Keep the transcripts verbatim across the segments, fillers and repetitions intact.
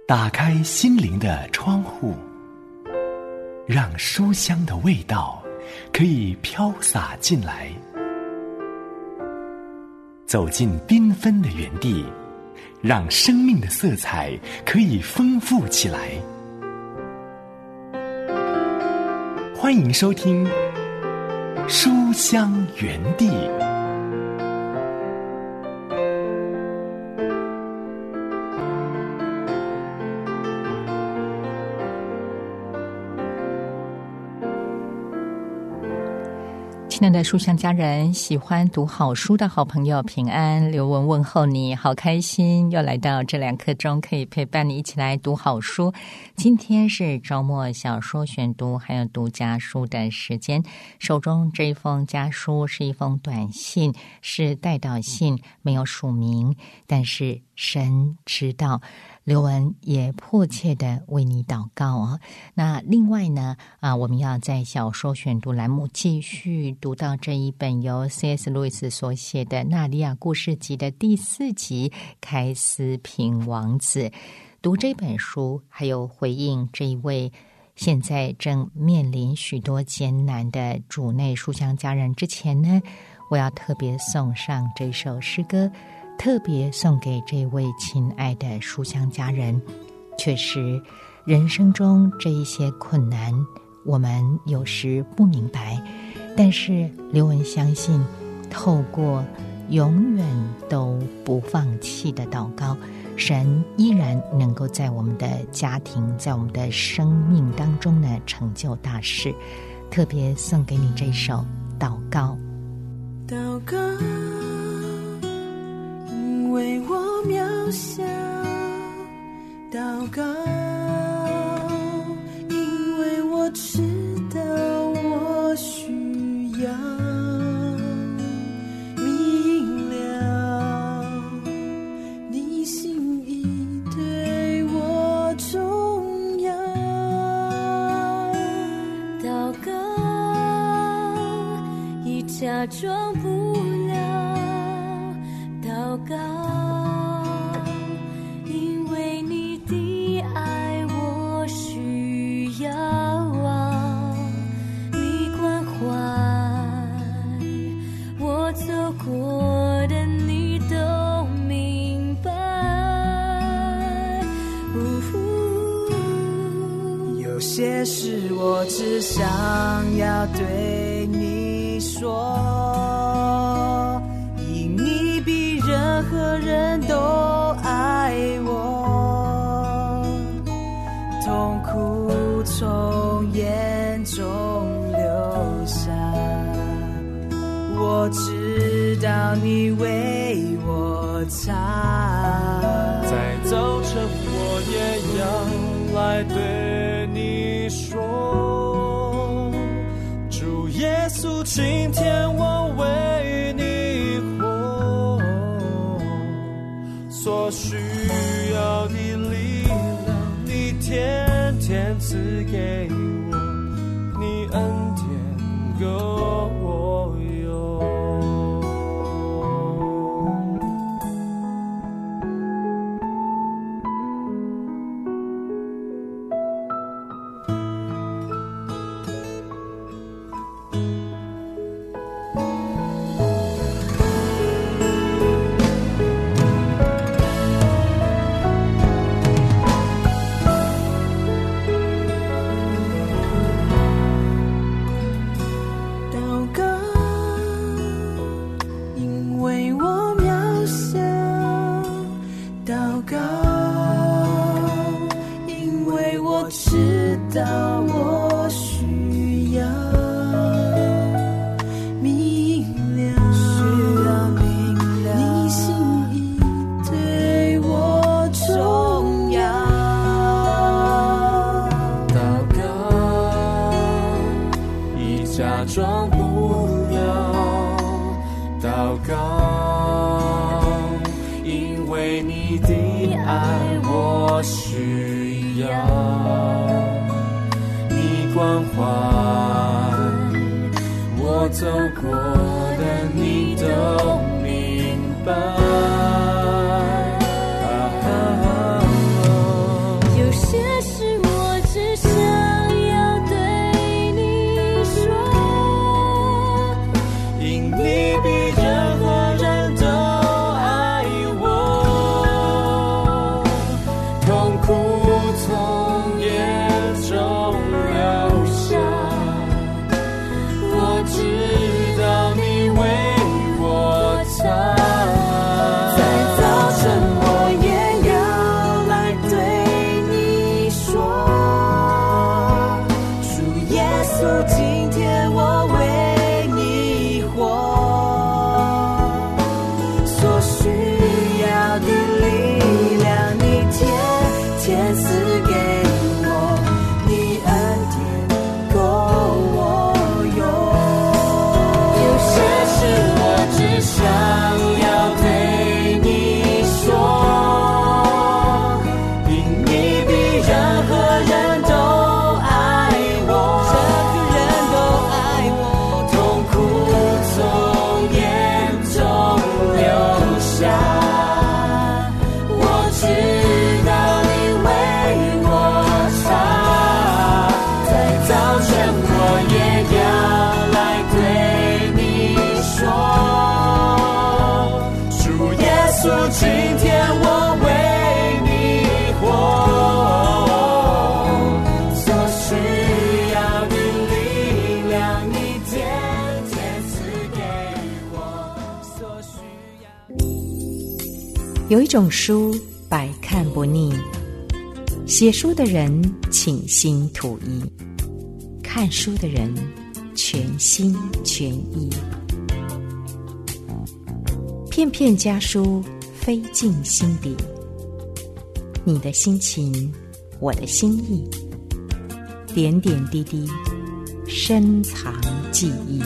打开心灵的窗户，让书香的味道可以飘洒进来。走进缤纷的园地，让生命的色彩可以丰富起来。欢迎收听书香园地。 亲爱的书香家人，喜欢读好书的好朋友平安，刘文问候你，好开心又来到这两刻钟，可以陪伴你一起来读好书。今天是周末小说选读还有读家书的时间，手中这一封家书是一封短信，是代祷信，没有署名，但是神知道，刘文也迫切的为你祷告哦。那另外呢，啊，我们要在小说选读栏目继续读到这一本由 C S 路易斯所写的《纳利亚故事集》的第四集《开斯平王子》。读这本书，还有回应这一位现在正面临许多艰难的主内书香家人之前呢，我要特别送上这首诗歌，特别送给这位亲爱的书香家人。确实，人生中这一些困难，我们有时不明白，但是刘文相信，透过永远都不放弃的祷告，神依然能够在我们的家庭，在我们的生命当中呢，成就大事。特别送给你这首祷告。 祷告，因为我渺小，祷告，因为我知道我需要明了你心意对我重要。祷告，已假装不了，祷告，因为你的爱我需要啊，你关怀我走过的你都明白。有些事我只想要对你说，因你比任何人都爱我，痛苦从眼中流下，我知道你为我擦。 在早晨我也要来对你说，主耶稣，今天我为你活，所需要的力量你天天赐给我，你恩典够我用。走过的你都明白。 有一种书百看不腻，写书的人倾心吐意，看书的人全心全意。片片家书飞进心底，你的心情，我的心意，点点滴滴，深藏记忆。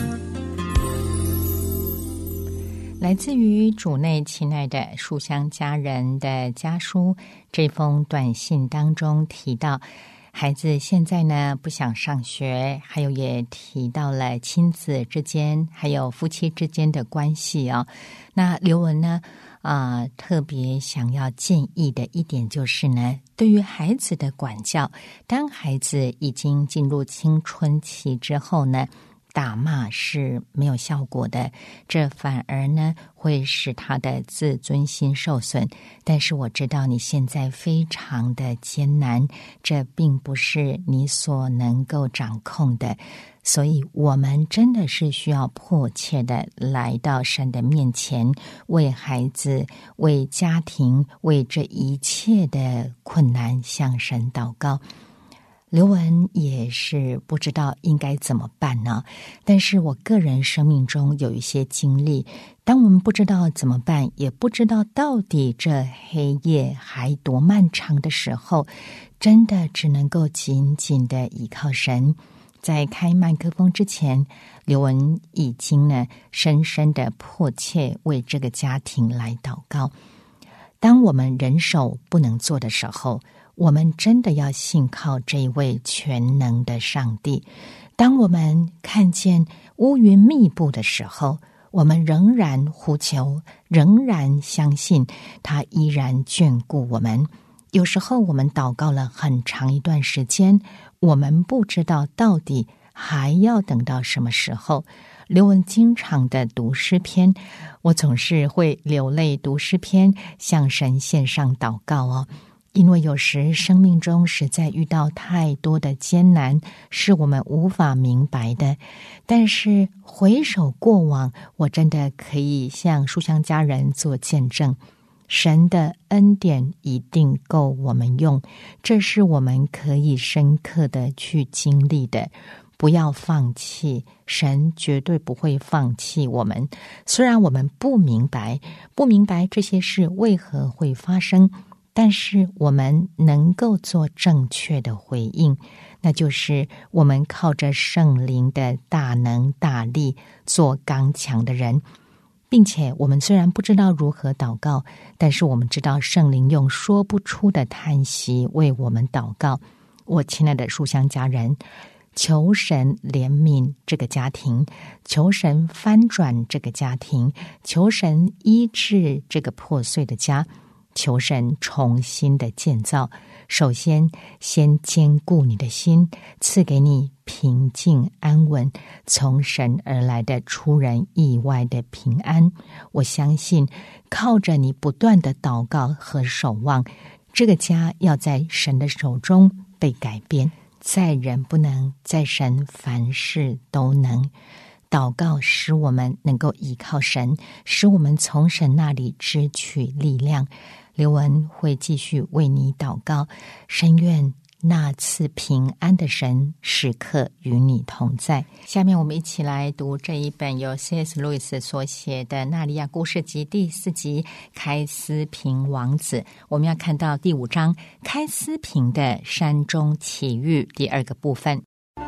来自于主内亲爱的书香家人的家书，这封短信当中提到孩子现在呢不想上学，还有也提到了亲子之间还有夫妻之间的关系哦。那刘文呢啊、呃，特别想要建议的一点就是呢，对于孩子的管教，当孩子已经进入青春期之后呢，打骂是没有效果的，这反而呢会使他的自尊心受损。但是我知道你现在非常的艰难，这并不是你所能够掌控的，所以我们真的是需要迫切的来到神的面前，为孩子、为家庭、为这一切的困难向神祷告。刘文也是不知道应该怎么办呢，但是我个人生命中有一些经历，当我们不知道怎么办，也不知道到底这黑夜还多漫长的时候，真的只能够紧紧的依靠神。在开麦克风之前，刘文已经呢深深的迫切为这个家庭来祷告。当我们人手不能做的时候，我们真的要信靠这一位全能的上帝。当我们看见乌云密布的时候，我们仍然呼求，仍然相信他依然眷顾我们。有时候我们祷告了很长一段时间，我们不知道到底还要等到什么时候。刘文经常的读诗篇，我总是会流泪读诗篇，向神献上祷告哦。因为有时生命中实在遇到太多的艰难，是我们无法明白的。但是回首过往，我真的可以向书香家人做见证，神的恩典一定够我们用，这是我们可以深刻的去经历的。不要放弃，神绝对不会放弃我们。虽然我们不明白，不明白这些事为何会发生，但是我们能够做正确的回应，那就是我们靠着圣灵的大能大力做刚强的人，并且我们虽然不知道如何祷告，但是我们知道圣灵用说不出的叹息为我们祷告。我亲爱的书香家人，求神怜悯这个家庭，求神翻转这个家庭，求神医治这个破碎的家，求神重新的建造。首先先坚固你的心，赐给你平静安稳，从神而来的出人意外的平安。我相信靠着你不断的祷告和守望，这个家要在神的手中被改变。在人不能，在神凡事都能。祷告使我们能够依靠神，使我们从神那里支取力量。刘文会继续为你祷告，深愿那赐平安的神时刻与你同在。下面我们一起来读这一本由 C S 路易斯所写的《纳利亚故事集》第四集开斯平王子。我们要看到第五章开斯平的山中奇遇第二个部分。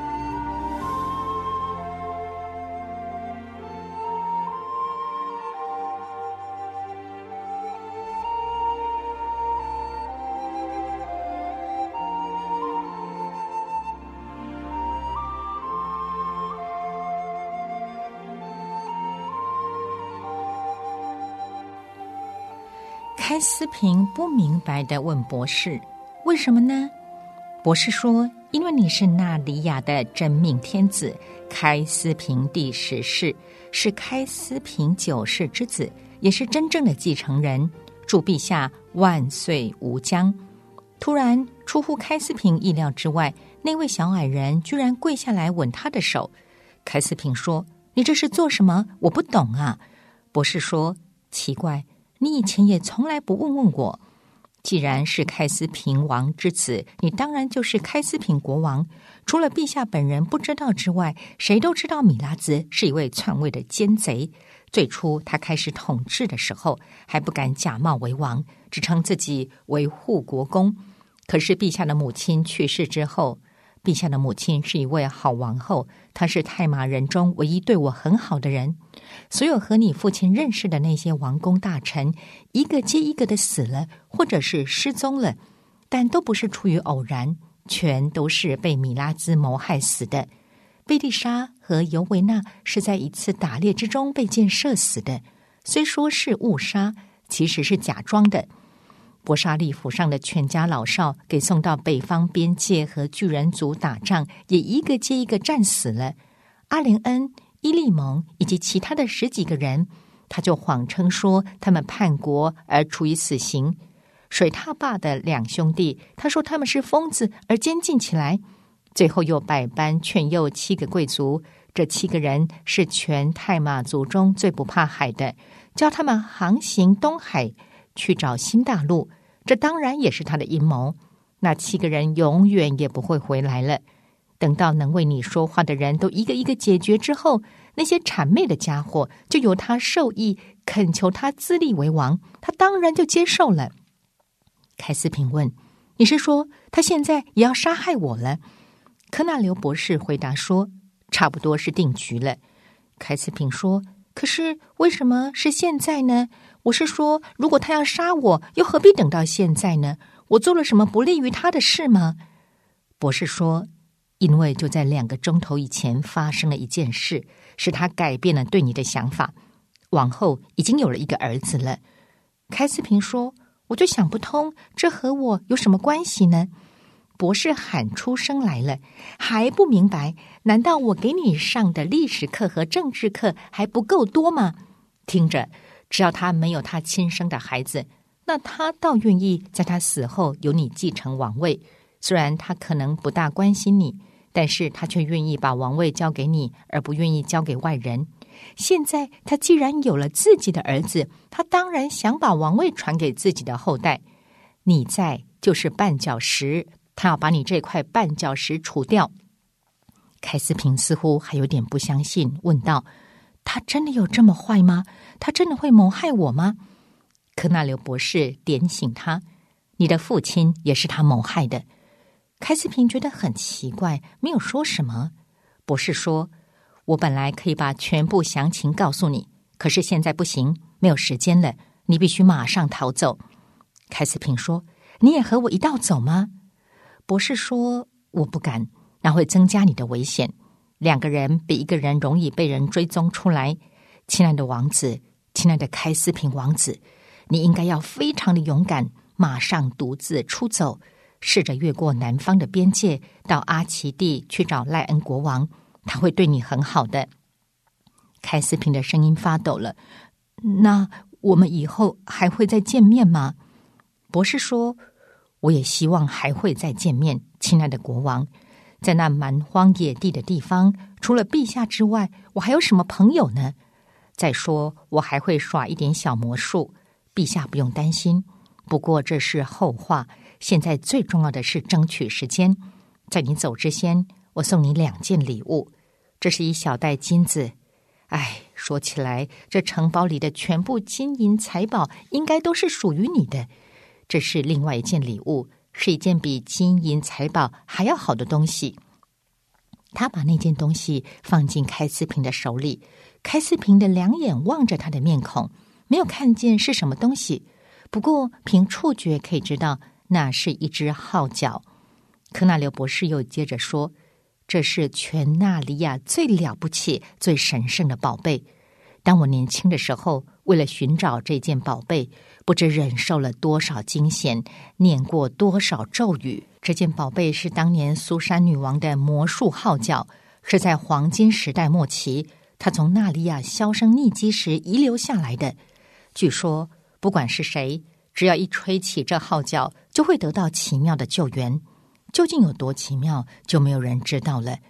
开斯平不明白地问博士，为什么呢？博士说，因为你是纳里亚的真命天子开斯平第十世，是开斯平九世之子，也是真正的继承人，祝陛下万岁无疆。突然出乎开斯平意料之外，那位小矮人居然跪下来吻他的手。开斯平说，你这是做什么？我不懂啊。博士说，奇怪， 你以前也从来不问问我。既然是开斯平王之子，你当然就是开斯平国王。除了陛下本人不知道之外，谁都知道米拉兹是一位篡位的奸贼。最初他开始统治的时候，还不敢假冒为王，只称自己为护国公。可是陛下的母亲去世之后，陛下的母亲是一位好王后，她是太马人中唯一对我很好的人。所有和你父亲认识的那些王公大臣，一个接一个的死了，或者是失踪了，但都不是出于偶然，全都是被米拉兹谋害死的。贝利莎和尤维纳是在一次打猎之中被箭射死的，虽说是误杀，其实是假装的。博沙利府上的全家老少给送到北方边界和巨人族打仗，也一个接一个战死了。阿连恩、伊利蒙以及其他的十几个人，他就谎称说他们叛国而处以死刑。水獭坝的两兄弟，他说他们是疯子而监禁起来。最后又百般劝诱七个贵族，这七个人是全太马族中最不怕海的，叫他们航行东海去找新大陆，这当然也是他的阴谋。那七个人永远也不会回来了。等到能为你说话的人都一个一个解决之后，那些谄媚的家伙就由他授意，恳求他自立为王，他当然就接受了。凯斯平问：你是说他现在也要杀害我了？科纳留博士回答说：差不多是定局了。凯斯平说：可是为什么是现在呢？我是说，如果他要杀我，又何必等到现在呢？我做了什么不利于他的事吗？博士说：因为就在两个钟头以前发生了一件事，使他改变了对你的想法。王后已经有了一个儿子了。凯斯平说：我就想不通，这和我有什么关系呢？博士喊出声来了：还不明白？难道我给你上的历史课和政治课还不够多吗？听着，只要他没有他亲生的孩子，那他倒愿意在他死后由你继承王位。虽然他可能不大关心你，但是他却愿意把王位交给你，而不愿意交给外人。现在他既然有了自己的儿子，他当然想把王位传给自己的后代。你在就是绊脚石，他要把你这块绊脚石除掉。凯斯平似乎还有点不相信，问道：他真的有这么坏吗？他真的会谋害我吗？科纳留博士点醒他：你的父亲也是他谋害的。凯斯平觉得很奇怪，没有说什么。博士说：我本来可以把全部详情告诉你，可是现在不行，没有时间了，你必须马上逃走。凯斯平说：你也和我一道走吗？博士说：我不敢，那会增加你的危险。两个人比一个人容易被人追踪出来。亲爱的王子，亲爱的凯斯平王子，你应该要非常的勇敢，马上独自出走，试着越过南方的边界，到阿奇地去找赖恩国王，他会对你很好的。凯斯平的声音发抖了：那我们以后还会再见面吗？博士说：我也希望还会再见面，亲爱的国王。在那蛮荒野地的地方，除了陛下之外，我还有什么朋友呢？再说，我还会耍一点小魔术，陛下不用担心。不过这是后话，现在最重要的是争取时间。在你走之前，我送你两件礼物。这是一小袋金子。哎，说起来，这城堡里的全部金银财宝应该都是属于你的。这是另外一件礼物，是一件比金银财宝还要好的东西。他把那件东西放进开斯平的手里，开斯平的两眼望着他的面孔，没有看见是什么东西，不过凭触觉可以知道那是一只号角。科纳留博士又接着说：这是全纳利亚最了不起、最神圣的宝贝。当我年轻的时候，为了寻找这件宝贝，不知忍受了多少惊险，念过多少咒语。这件宝贝是当年苏珊女王的魔术号角，是在黄金时代末期，她从纳利亚销声匿迹时遗留下来的。据说，不管是谁，只要一吹起这号角，就会得到奇妙的救援。究竟有多奇妙，就没有人知道了。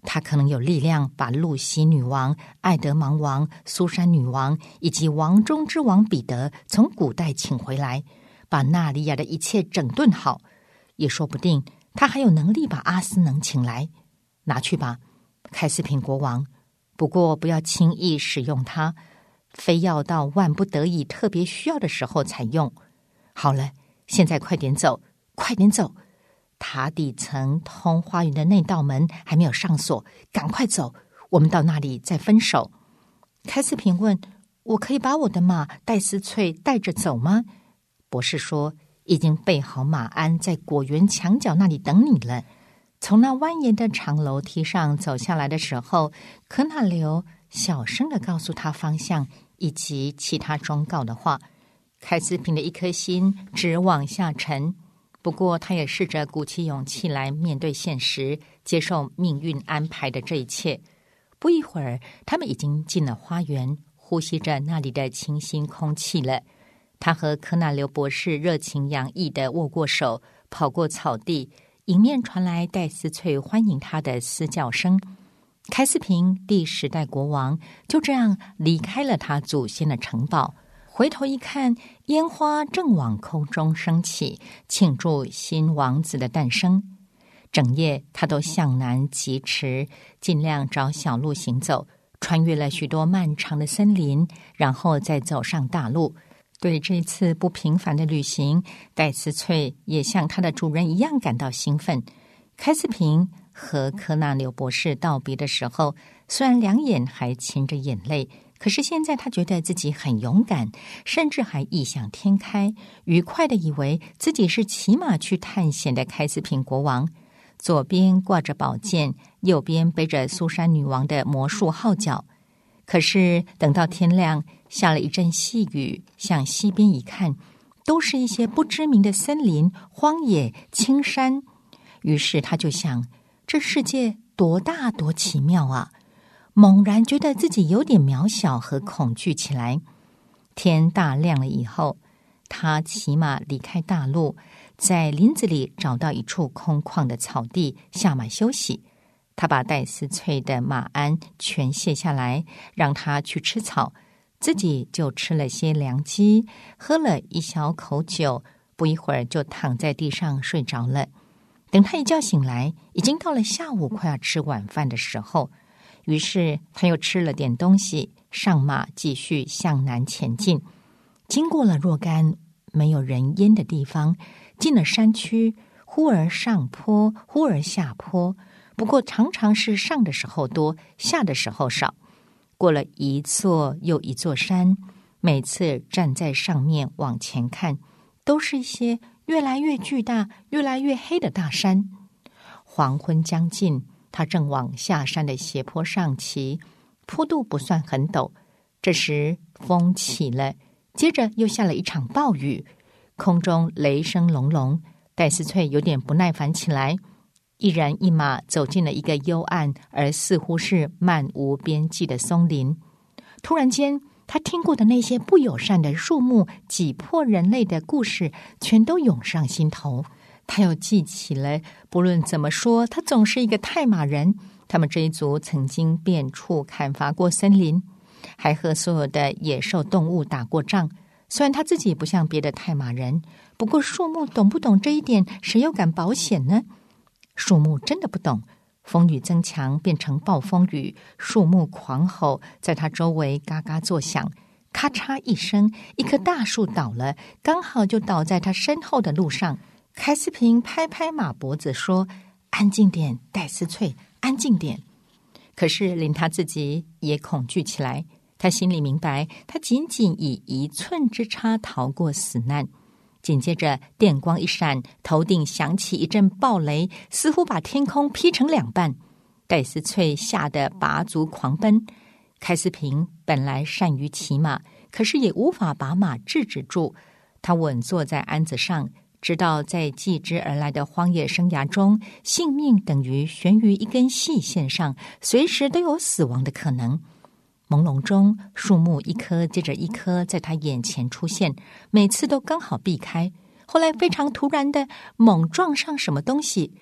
他可能有力量把露西女王、爱德芒王、苏珊女王以及王中之王彼得从古代请回来，把纳利亚的一切整顿好，也说不定他还有能力把阿斯能请来。拿去吧，开斯平国王，不过不要轻易使用它，非要到万不得已特别需要的时候才用。好了，现在快点走，快点走，塔底层通花园的那道门还没有上锁，赶快走，我们到那里再分手。开斯平问，我可以把我的马戴斯翠带着走吗？博士说，已经备好马鞍，在果园墙角那里等你了。从那蜿蜒的长楼梯上走下来的时候，可纳留小声地告诉他方向以及其他忠告的话。开斯平的一颗心直往下沉，不过他也试着鼓起勇气来面对现实，接受命运安排的这一切。不一会儿，他们已经进了花园，呼吸着那里的清新空气了。他和科纳留博士热情洋溢地握过手，跑过草地，迎面传来戴斯翠欢迎他的嘶叫声。开斯平第十代国王就这样离开了他祖先的城堡，回头一看，烟花正往空中升起，庆祝新王子的诞生。整夜他都向南疾驰，尽量找小路行走，穿越了许多漫长的森林，然后再走上大路。对这次不平凡的旅行，戴斯翠也像他的主人一样感到兴奋。开斯平和科纳留博士道别的时候，虽然两眼还噙着眼泪，可是现在他觉得自己很勇敢，甚至还异想天开，愉快地以为自己是骑马去探险的开斯平国王，左边挂着宝剑，右边背着苏珊女王的魔术号角。可是等到天亮，下了一阵细雨，向西边一看，都是一些不知名的森林、荒野、青山。于是他就想，这世界多大多奇妙啊！猛然觉得自己有点渺小和恐惧起来。天大亮了以后，他骑马离开大路，在林子里找到一处空旷的草地，下马休息。他把戴斯翠的马鞍全卸下来，让他去吃草，自己就吃了些凉鸡，喝了一小口酒，不一会儿就躺在地上睡着了。等他一觉醒来，已经到了下午快要吃晚饭的时候，于是他又吃了点东西，上马继续向南前进。经过了若干没有人烟的地方，进了山区，忽而上坡，忽而下坡，不过常常是上的时候多，下的时候少。过了一座又一座山，每次站在上面往前看，都是一些越来越巨大、越来越黑的大山。黄昏将近，他正往下山的斜坡上骑，坡度不算很陡。这时风起了，接着又下了一场暴雨，空中雷声隆隆。戴斯翠有点不耐烦起来，一人一马走进了一个幽暗而似乎是漫无边际的松林。突然间，他听过的那些不友善的树木挤破人类的故事全都涌上心头。他又记起了，不论怎么说，他总是一个泰马人，他们这一族曾经遍处砍伐过森林，还和所有的野兽动物打过仗。虽然他自己不像别的泰马人，不过树木懂不懂这一点，谁又敢保险呢？树木真的不懂。风雨增强，变成暴风雨，树木狂吼，在他周围嘎嘎作响。咔嚓一声，一棵大树倒了，刚好就倒在他身后的路上。开斯平拍拍马脖子说，安静点，戴斯翠，安静点。可是连他自己也恐惧起来，他心里明白，他仅仅以一寸之差逃过死难。紧接着电光一闪，头顶响起一阵暴雷，似乎把天空劈成两半。戴斯翠吓得拔足狂奔。开斯平本来善于骑马，可是也无法把马制止住。他稳坐在鞍子上，知道在继之而来的荒野生涯中，性命等于悬于一根细线上，随时都有死亡的可能。朦胧中，树木一棵接着一棵在他眼前出现，每次都刚好避开。后来非常突然的猛撞上什么东西，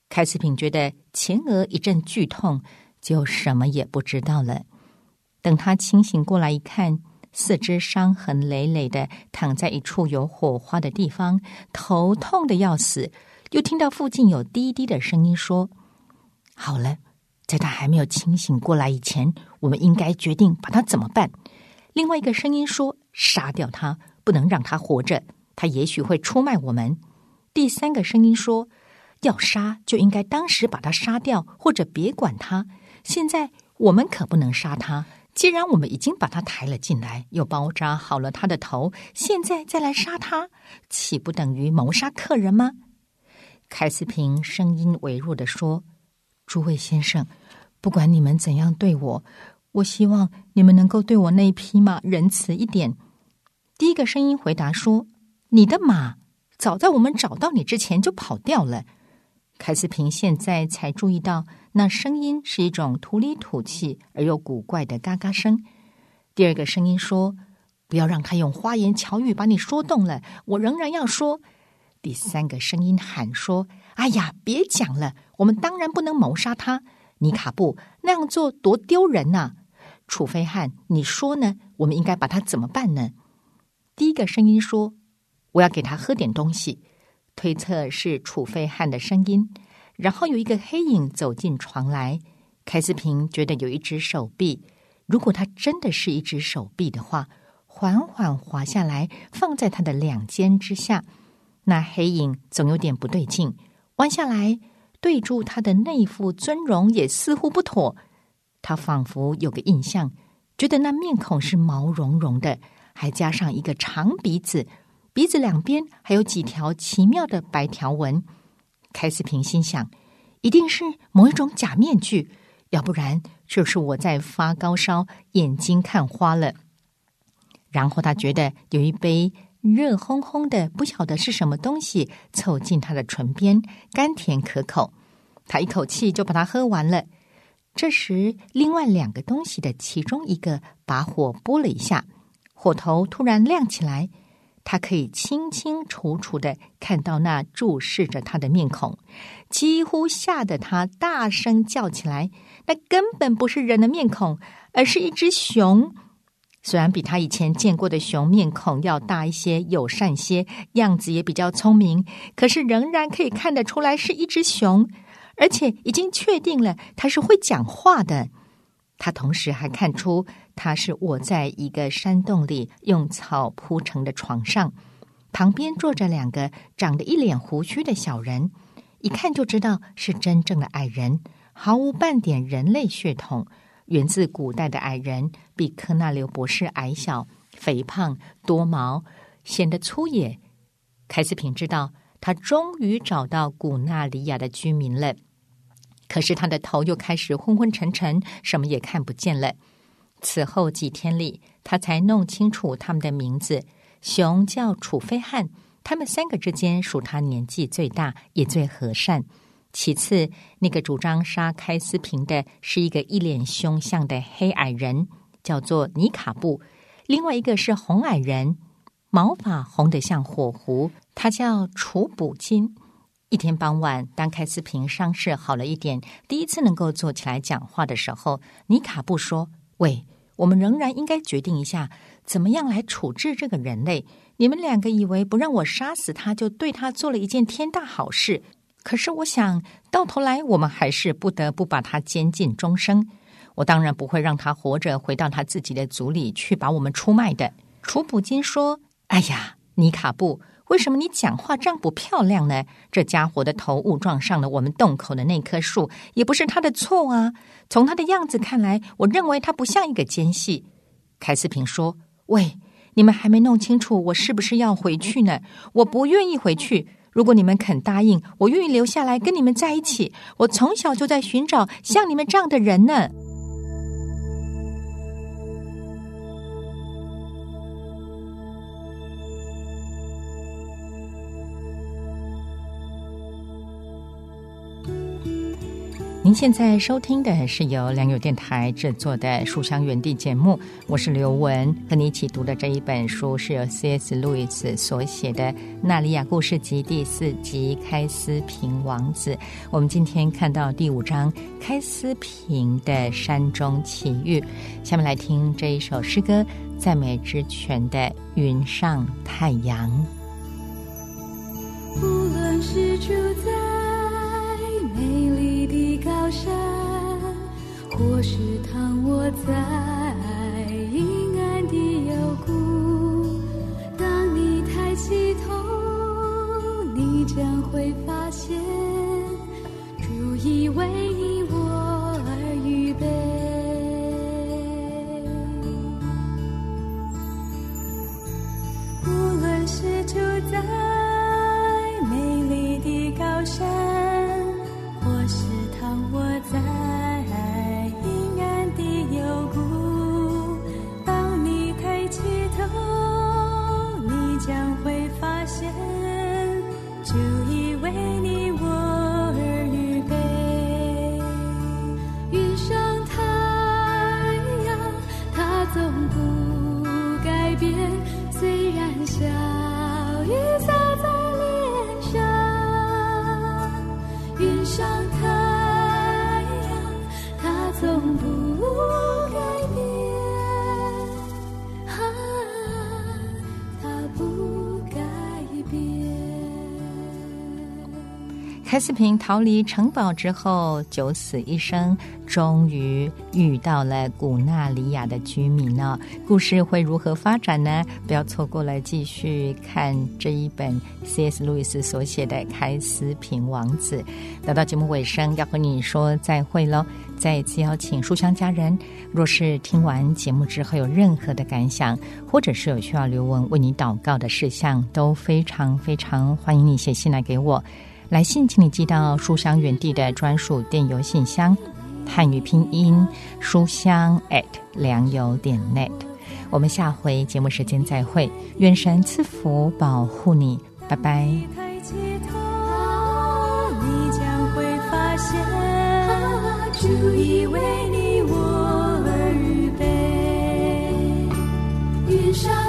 凯斯平觉得前额一阵剧痛，就什么也不知道了。等他清醒过来一看，四肢伤痕累累的躺在一处有火花的地方，头痛的要死，又听到附近有低低的声音说：好了，在他还没有清醒过来以前，我们应该决定把他怎么办。另外一个声音说：杀掉他，不能让他活着，他也许会出卖我们。第三个声音说：要杀就应该当时把他杀掉，或者别管他，现在我们可不能杀他，既然我们已经把他抬了进来，又包扎好了他的头，现在再来杀他，岂不等于谋杀客人吗？凯斯平声音微弱地说：诸位先生，不管你们怎样对我，我希望你们能够对我那一匹马仁慈一点。第一个声音回答说：你的马早在我们找到你之前就跑掉了。凯斯平现在才注意到，那声音是一种土里土气而又古怪的嘎嘎声。第二个声音说：不要让他用花言巧语把你说动了，我仍然要说。第三个声音喊说：哎呀，别讲了，我们当然不能谋杀他，尼卡布，那样做多丢人啊！楚菲汉，你说呢？我们应该把他怎么办呢？第一个声音说：我要给他喝点东西，推测是楚菲汉的声音。然后有一个黑影走进床来，凯斯平觉得有一只手臂，如果它真的是一只手臂的话，缓缓滑下来，放在他的两肩之下。那黑影总有点不对劲，弯下来对住他的那副尊容也似乎不妥。他仿佛有个印象，觉得那面孔是毛茸茸的，还加上一个长鼻子，鼻子两边还有几条奇妙的白条纹。凯斯平心想，一定是某一种假面具，要不然就是我在发高烧，眼睛看花了。然后他觉得有一杯热烘烘的不晓得是什么东西凑近他的唇边，甘甜可口，他一口气就把它喝完了。这时另外两个东西的其中一个把火拨了一下，火头突然亮起来，他可以清清楚楚地看到那注视着他的面孔，几乎吓得他大声叫起来，那根本不是人的面孔，而是一只熊。虽然比他以前见过的熊面孔要大一些，友善些，样子也比较聪明，可是仍然可以看得出来是一只熊，而且已经确定了它是会讲话的。他同时还看出他是卧在一个山洞里用草铺成的床上，旁边坐着两个长得一脸胡须的小人，一看就知道是真正的矮人，毫无半点人类血统。源自古代的矮人比科纳留博士矮小、肥胖、多毛，显得粗野。凯斯平知道他终于找到古纳里亚的居民了，可是他的头又开始昏昏沉沉，什么也看不见了。此后几天里，他才弄清楚他们的名字。熊叫楚菲汉，他们三个之间属他年纪最大，也最和善。其次，那个主张杀开斯平的是一个一脸凶相的黑矮人，叫做尼卡布。另外一个是红矮人，毛发红得像火狐，他叫楚补金。一天傍晚，当开斯平伤势好了一点，第一次能够坐起来讲话的时候，尼卡布说：喂，我们仍然应该决定一下怎么样来处置这个人类。你们两个以为不让我杀死他就对他做了一件天大好事，可是我想到头来我们还是不得不把他监禁终生。我当然不会让他活着回到他自己的族里去把我们出卖的。楚普金说：哎呀，尼卡布，为什么你讲话这样不漂亮呢？这家伙的头误撞上了我们洞口的那棵树，也不是他的错啊。从他的样子看来，我认为他不像一个奸细。凯斯平说：喂，你们还没弄清楚我是不是要回去呢？我不愿意回去。如果你们肯答应，我愿意留下来跟你们在一起。我从小就在寻找像你们这样的人呢。 您现在收听的是由良友电台制作的书香园地节目，我是刘雯，和你一起读的这一本书是由 C S 路易斯所写的《纳利亚故事集》第四集《开斯平王子》。我们今天看到第五章开斯平的山中奇遇，下面来听这一首诗歌，赞美之泉的云上太阳。 无论是住在美丽的高山，或是躺卧在阴暗的幽谷，当你抬起头，你将会发现主已为你我而预备。无论是住在美丽的高山，或是躺卧在阴暗的幽谷，当你抬起头，你将会发现主已为你我而预备。云上太阳，它总不改变，虽然小雨洒在脸上。云上太阳，它总不改变，啊，它不改变。 开斯平逃离城堡之后九死一生，终于遇到了古纳里亚的居民哦。故事会如何发展呢？不要错过了继续看这一本 C S 路易斯所写的《开斯平王子》。来到节目尾声，要和你说再会咯。再一次邀请书香家人，若是听完节目之后有任何的感想，或者是有需要刘雯为你祷告的事项，都非常非常欢迎你写信来给我。来信请你寄到书香园地的专属电邮信箱，汉语拼音书香 at 良友点 net。 我们下回节目时间再会，愿神赐福保护你，拜拜。 你抬起头，你将会发现主已为你我而预备。云上